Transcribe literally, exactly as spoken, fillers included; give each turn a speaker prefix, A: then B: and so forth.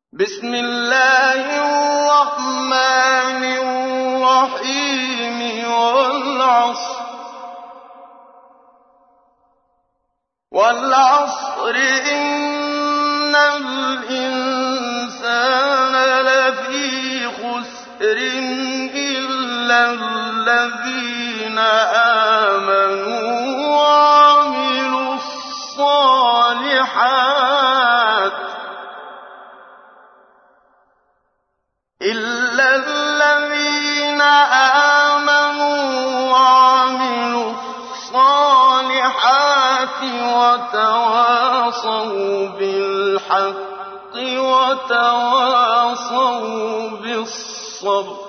A: بسم الله الرحمن الرحيم والعصر والعصر إن الإنسان لفي خسر إلا الذين آمنوا وعملوا الصالحات إلا الذين آمنوا وعملوا الصالحات وتواصوا بالحق وتواصوا بالصبر